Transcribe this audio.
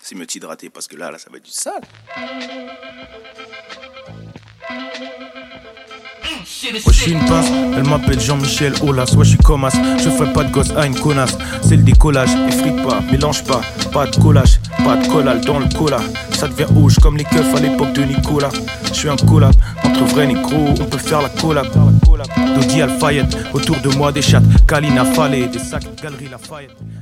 c'est mieux de s'hydrater parce que là, ça va être du sale. Moi je suis une pince, elle m'appelle Jean-Michel Aulas. Soit je suis comme as, je ferai pas de gosse à une connasse. C'est le décollage, effrite pas, mélange pas. Pas de collage, pas de collal dans le cola. Ça devient rouge comme les keufs à l'époque de Nicolas. Je suis un collab, entre vrais négros, on peut faire la collab. Dodi Alfayette, autour de moi des chattes, Kalina Fallet, des sacs, Galerie Lafayette.